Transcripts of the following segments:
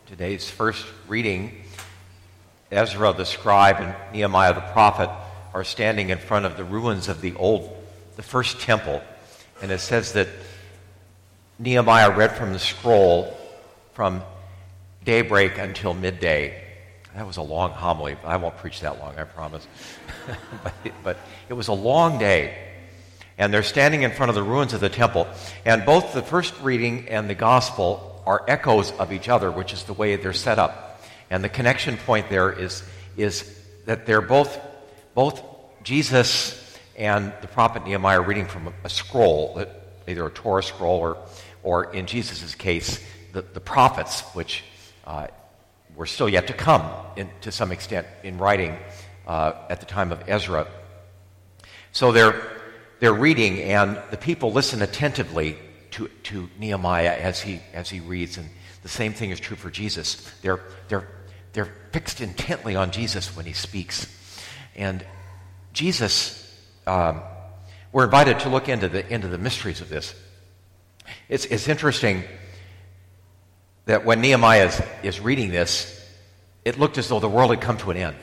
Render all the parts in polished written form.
Today's first reading, Ezra the scribe and Nehemiah the prophet are standing in front of the ruins of the first temple. And it says that Nehemiah read from the scroll from daybreak until midday. That was a long homily. I won't preach that long, I promise. but it was a long day. And they're standing in front of the ruins of the temple. And both the first reading and the gospel are echoes of each other, which is the way they're set up. And the connection point there is that they're both Jesus and the prophet Nehemiah reading from a scroll, either a Torah scroll or in Jesus' case, the prophets, which were still yet to come to some extent in writing at the time of Ezra. So they're reading, and the people listen attentively to Nehemiah as he reads, and the same thing is true for Jesus. They're fixed intently on Jesus when he speaks, and Jesus. We're invited to look into the mysteries of this. It's interesting that when Nehemiah is reading this, it looked as though the world had come to an end.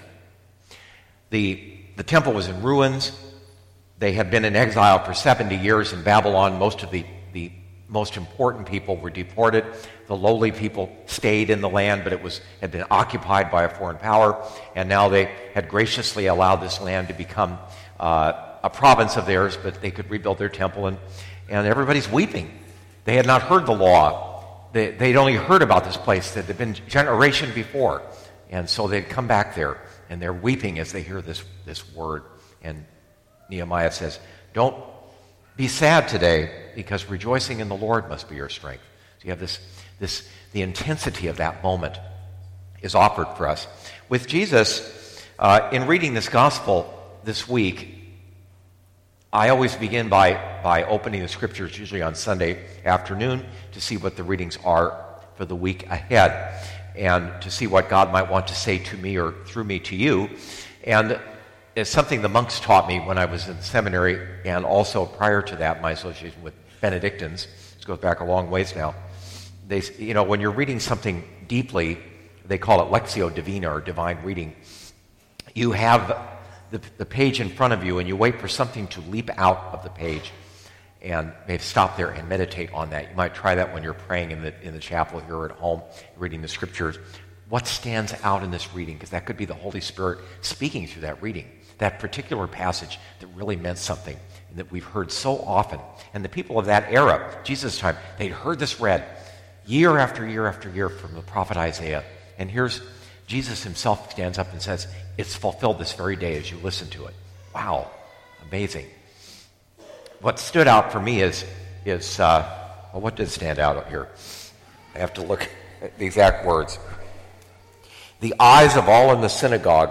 The temple was in ruins. They had been in exile for 70 years in Babylon. Most of the most important people were deported. The lowly people stayed in the land, but had been occupied by a foreign power, and now they had graciously allowed this land to become a province of theirs, but they could rebuild their temple, and everybody's weeping. They had not heard the law. They'd only heard about this place that had been generation before, and so they'd come back there, and they're weeping as they hear this word. And Nehemiah says, "Don't be sad today, because rejoicing in the Lord must be your strength." So you have the intensity of that moment is offered for us. With Jesus, in reading this gospel this week, I always begin by opening the scriptures, usually on Sunday afternoon, to see what the readings are for the week ahead, and to see what God might want to say to me or through me to you. And it's something the monks taught me when I was in seminary, and also prior to that, my association with Benedictines. This goes back a long ways now. When you're reading something deeply, they call it Lectio Divina, or divine reading. You have the page in front of you, and you wait for something to leap out of the page, and maybe stop there and meditate on that. You might try that when you're praying in the chapel here or at home, reading the scriptures. What stands out in this reading? Because that could be the Holy Spirit speaking through that reading, that particular passage that really meant something, and that we've heard so often. And the people of that era, Jesus' time, they'd heard this read year after year after year from the prophet Isaiah. And here's Jesus himself stands up and says, "It's fulfilled this very day as you listen to it." Wow, amazing. What stood out for me is what did stand out here? I have to look at the exact words. The eyes of all in the synagogue,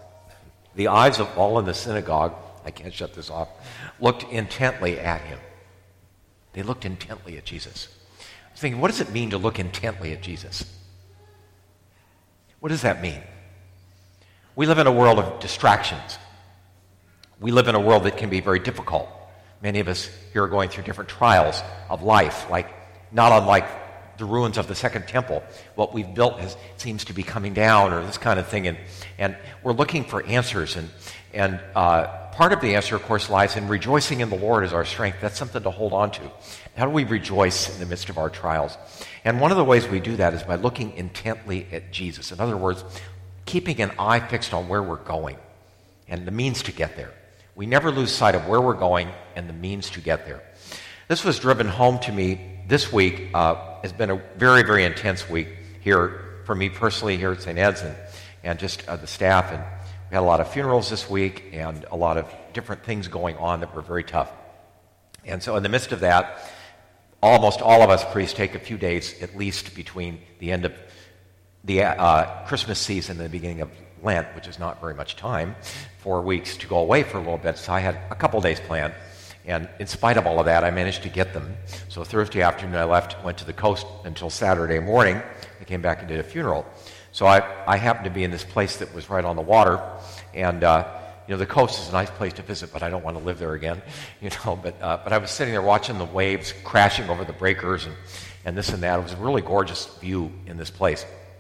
I can't shut this off, looked intently at him. They looked intently at Jesus. I was thinking, what does it mean to look intently at Jesus? What does that mean? We live in a world of distractions. We live in a world that can be very difficult. Many of us here are going through different trials of life, not unlike the ruins of the Second Temple. What we've built seems to be coming down, or this kind of thing, and we're looking for answers. And part of the answer, of course, lies in rejoicing in the Lord as our strength. That's something to hold on to. How do we rejoice in the midst of our trials? And one of the ways we do that is by looking intently at Jesus. In other words, keeping an eye fixed on where we're going and the means to get there. We never lose sight of where we're going and the means to get there. This was driven home to me this week. Has been a very, very intense week here for me personally here at St. Ed's and just the staff. And we had a lot of funerals this week and a lot of different things going on that were very tough. And so in the midst of that, almost all of us priests take a few days at least between the end of the Christmas season and the beginning of Lent, which is not very much time, 4 weeks to go away for a little bit. So I had a couple days planned. And in spite of all of that, I managed to get them. So Thursday afternoon I left, went to the coast until Saturday morning. I came back and did a funeral. So I happened to be in this place that was right on the water. And, the coast is a nice place to visit, but I don't want to live there again. But I was sitting there watching the waves crashing over the breakers and this and that. It was a really gorgeous view in this place.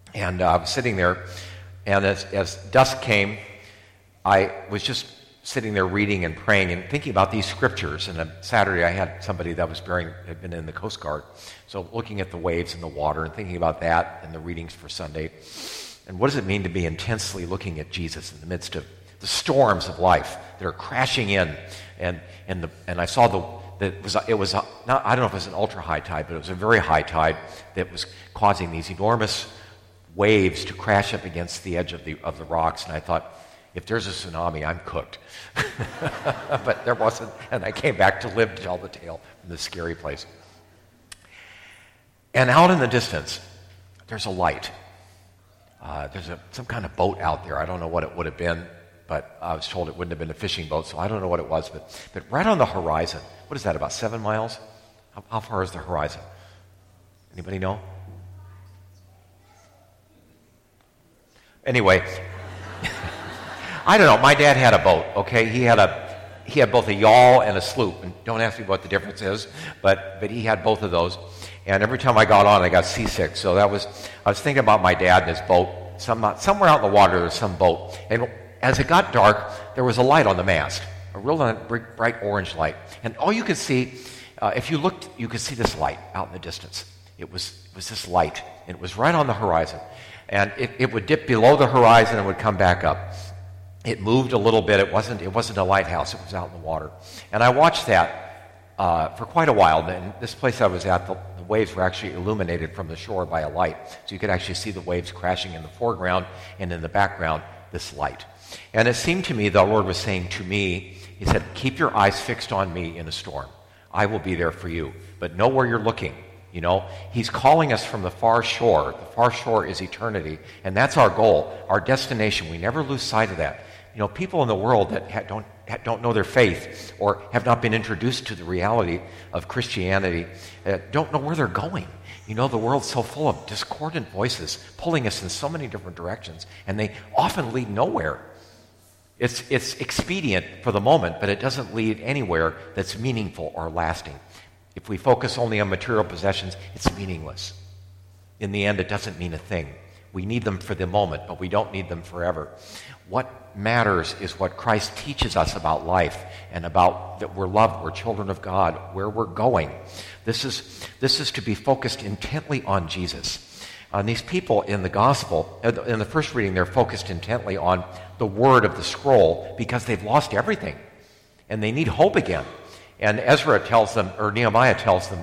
And I was sitting there, and as dusk came, I was just sitting there reading and praying and thinking about these scriptures. And on Saturday, I had somebody that had been in the Coast Guard. So looking at the waves and the water and thinking about that and the readings for Sunday. And what does it mean to be intensely looking at Jesus in the midst of the storms of life that are crashing in? And I saw it was not, I don't know if it was an ultra high tide, but it was a very high tide that was causing these enormous waves to crash up against the edge of the rocks. And I thought, if there's a tsunami, I'm cooked. But there wasn't, and I came back to live to tell the tale from this scary place. And out in the distance, there's a light. There's some kind of boat out there. I don't know what it would have been, but I was told it wouldn't have been a fishing boat, so I don't know what it was. But right on the horizon, what is that, about 7 miles? How far is the horizon? Anybody know? Anyway, I don't know. My dad had a boat, okay? He had both a yawl and a sloop. And don't ask me what the difference is, but he had both of those. And every time I got on, I got seasick. So I was thinking about my dad and his boat. Somewhere out in the water, there was some boat. And as it got dark, there was a light on the mast, a real bright orange light. And all you could see, if you looked, you could see this light out in the distance. It was this light, and it was right on the horizon. And it would dip below the horizon and would come back up. It moved a little bit. It wasn't a lighthouse. It was out in the water. And I watched that for quite a while. And this place I was at, the waves were actually illuminated from the shore by a light. So you could actually see the waves crashing in the foreground, and in the background, this light. And it seemed to me the Lord was saying to me, he said, keep your eyes fixed on me in a storm. I will be there for you. But know where you're looking. You know, he's calling us from the far shore. The far shore is eternity. And that's our goal, our destination. We never lose sight of that. You know, people in the world that don't know their faith or have not been introduced to the reality of Christianity don't know where they're going. You know, the world's so full of discordant voices pulling us in so many different directions, and they often lead nowhere. It's expedient for the moment, but it doesn't lead anywhere that's meaningful or lasting. If we focus only on material possessions, it's meaningless. In the end, it doesn't mean a thing. We need them for the moment, but we don't need them forever. What matters is what Christ teaches us about life and about that we're loved, we're children of God, where we're going. This is to be focused intently on Jesus. These people in the gospel, in the first reading, they're focused intently on the word of the scroll because they've lost everything and they need hope again. And Ezra tells them, or Nehemiah tells them,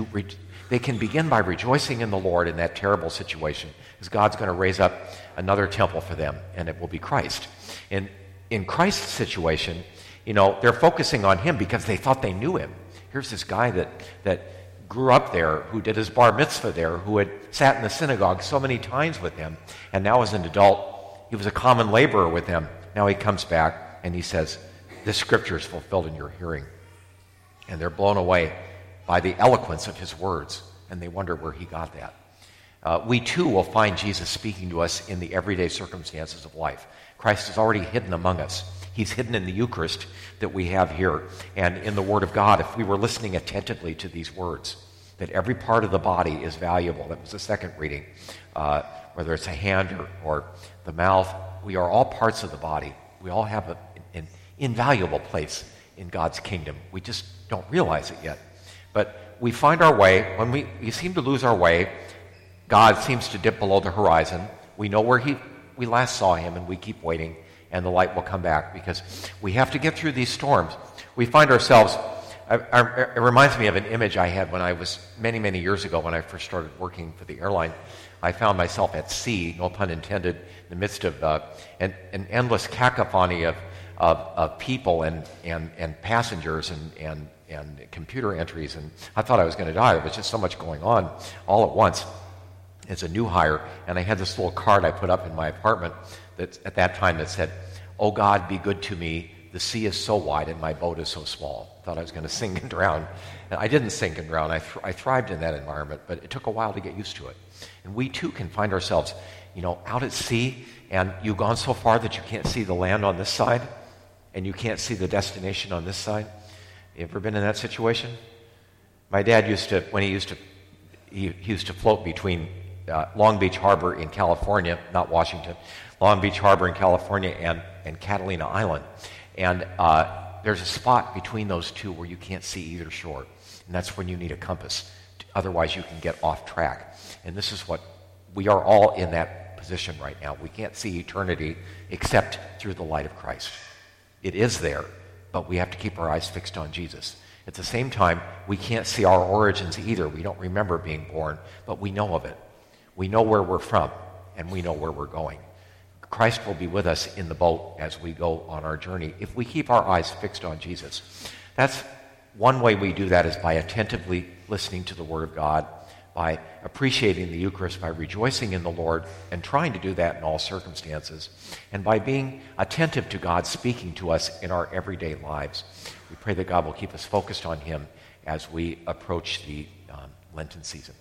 they can begin by rejoicing in the Lord in that terrible situation, because God's going to raise up another temple for them, and it will be Christ. And in Christ's situation, you know, they're focusing on him because they thought they knew him. Here's this guy that grew up there, who did his bar mitzvah there, who had sat in the synagogue so many times with him, and now as an adult, he was a common laborer with him. Now he comes back and he says, this scripture is fulfilled in your hearing. And they're blown away by the eloquence of his words, and they wonder where he got that. We too will find Jesus speaking to us in the everyday circumstances of life. Christ is already hidden among us. He's hidden in the Eucharist that we have here and in the Word of God. If we were listening attentively to these words, that every part of the body is valuable. That was the second reading. Whether it's a hand or the mouth, we are all parts of the body. We all have an invaluable place in God's kingdom. We just don't realize it yet. But we find our way. When we seem to lose our way, God seems to dip below the horizon. We know where we last saw him, and we keep waiting, and the light will come back, because we have to get through these storms. We find ourselves, it reminds me of an image I had when I was many, many years ago when I first started working for the airline. I found myself at sea, no pun intended, in the midst of an endless cacophony of people and passengers and computer entries, and I thought I was going to die. There was just so much going on all at once. As a new hire, and I had this little card I put up in my apartment at that time that said, "Oh God, be good to me. The sea is so wide and my boat is so small." I thought I was going to sink and drown. And I didn't sink and drown. I thrived in that environment, but it took a while to get used to it. And we too can find ourselves, you know, out at sea, and you've gone so far that you can't see the land on this side, and you can't see the destination on this side. You ever been in that situation? My dad used to, when he used to float between Long Beach Harbor in California, not Washington, Long Beach Harbor in California and Catalina Island. And there's a spot between those two where you can't see either shore. And that's when you need a compass. Otherwise, you can get off track. And this is what we are all in that position right now. We can't see eternity except through the light of Christ. It is there, but we have to keep our eyes fixed on Jesus. At the same time, we can't see our origins either. We don't remember being born, but we know of it. We know where we're from, and we know where we're going. Christ will be with us in the boat as we go on our journey if we keep our eyes fixed on Jesus. That's one way we do that, is by attentively listening to the Word of God, by appreciating the Eucharist, by rejoicing in the Lord and trying to do that in all circumstances, and by being attentive to God speaking to us in our everyday lives. We pray that God will keep us focused on Him as we approach the Lenten season.